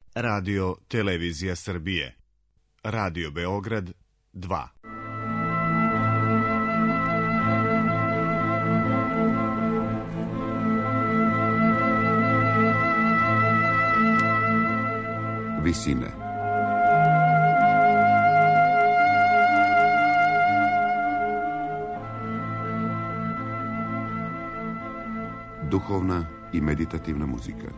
Radio Televizija Srbije. Radio Beograd 2. Visine. Duhovna i meditativna muzika.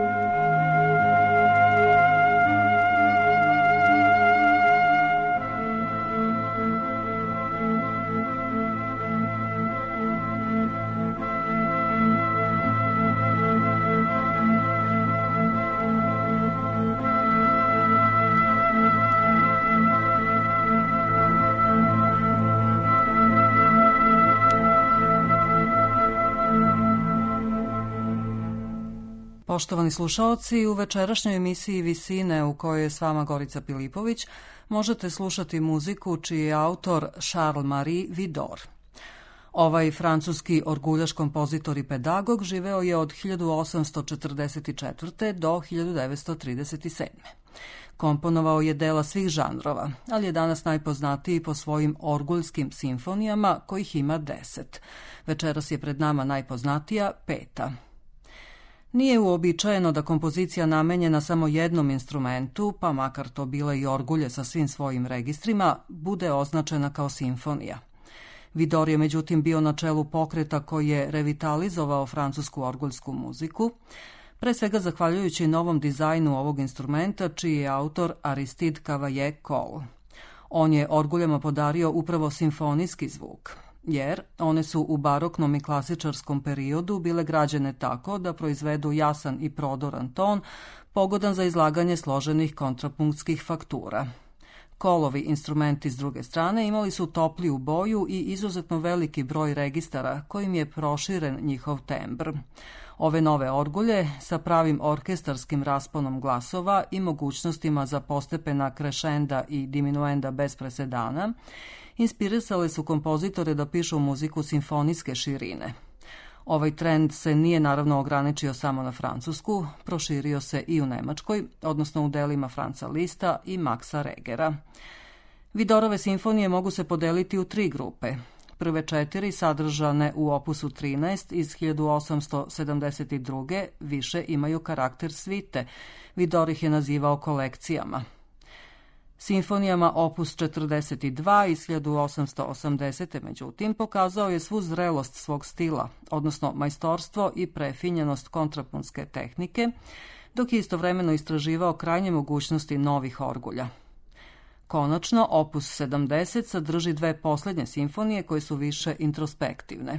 Poštovani slušaoci, u večerašnjoj emisiji Visine, u kojoj je s vama Gorica Pilipović, možete slušati muziku čiji je autor Charles-Marie Widor. Ovaj francuski orguljaš kompozitor i pedagog živeo je od 1844. do 1937. Komponovao je dela svih žanrova, ali je danas najpoznatiji po svojim orguljskim simfonijama, kojih ima 10. Večeras je pred nama najpoznatija, 5. Nije uobičajeno da kompozicija namenjena samo jednom instrumentu, pa makar to bile i orgulje sa svim svojim registrima, bude označena kao simfonija. Widor je međutim bio na čelu pokreta koji je revitalizovao francusku orguljsku muziku, pre svega zahvaljujući novom dizajnu ovog instrumenta, čiji je autor Aristide Cavaillé-Coll. On je orguljama podario upravo simfonijski zvuk, jer one su u baroknom i klasičarskom periodu bile građene tako da proizvedu jasan i prodoran ton, pogodan za izlaganje složenih kontrapunktskih faktura. Collovi instrumenti s druge strane imali su topliju boju i izuzetno veliki broj registara kojim je proširen njihov tembr. Ove nove orgulje sa pravim orkestarskim rasponom glasova i mogućnostima za postepena krešenda i diminuenda bez presedana inspirisale su kompozitore da pišu muziku simfonijske širine. Ovaj trend se nije naravno ograničio samo na Francusku, proširio se i u Nemačkoj, odnosno u delima Franza Liszta i Maxa Regera. Widorove simfonije mogu se podeliti u 3 grupe. Prve 4 sadržane u opusu 13 iz 1872. više imaju karakter svite. Widor ih je nazivao kolekcijama. Simfonijama opus 42 iz 1880. međutim pokazao je svu zrelost svog stila, odnosno majstorstvo i prefinjenost kontrapunktske tehnike, dok je istovremeno istraživao krajnje mogućnosti novih orgulja. Konačno, opus 70 sadrži 2 poslednje simfonije koje su više introspektivne.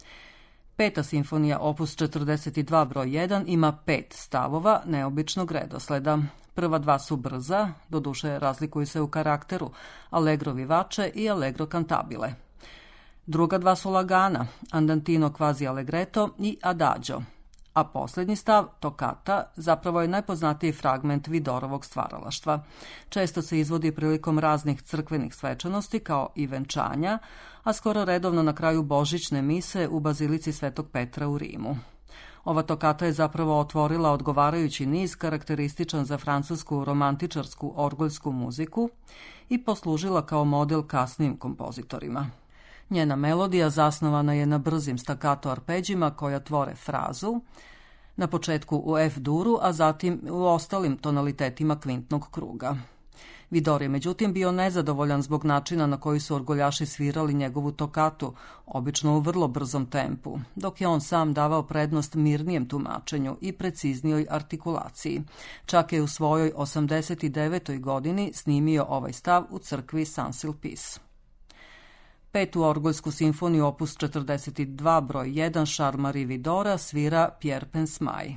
5. simfonija opus 42 broj 1 ima 5 stavova neobičnog redosleda. Prva 2 su brza, doduše razlikuju se u karakteru, allegro vivace i allegro cantabile. Druga 2 su lagana, andantino quasi allegretto i adagio, a posljednji stav, tokata, zapravo je najpoznatiji fragment Widorovog stvaralaštva. Često se izvodi prilikom raznih crkvenih svečanosti kao i venčanja, a skoro redovno na kraju božićne mise u bazilici Svetog Petra u Rimu. Ova tokata je zapravo otvorila odgovarajući niz karakterističan za francusku romantičarsku orguljsku muziku i poslužila kao model kasnijim kompozitorima. Njena melodija zasnovana je na brzim stakato arpeđima koja tvore frazu, na početku u F-duru, a zatim u ostalim tonalitetima kvintnog kruga. Widor je međutim bio nezadovoljan zbog načina na koji su orguljaši svirali njegovu tokatu, obično u vrlo brzom tempu, dok je on sam davao prednost mirnijem tumačenju i preciznijoj artikulaciji. Čak je u svojoj 89. godini snimio ovaj stav u crkvi Saint-Sulpice. 5. orguljsku simfoniju opus 42 broj 1 Charles-Marie Widora svira Pierre Pensmay.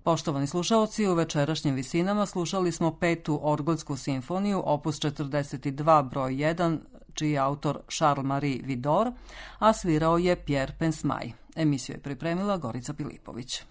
Poštovani slušaoci, u večerašnjim visinama slušali smo 5. orgolsku simfoniju, opus 42 broj 1, čiji je autor Charles-Marie Widor, a svirao je Pierre Pensmay. Emisiju je pripremila Gorica Pilipović.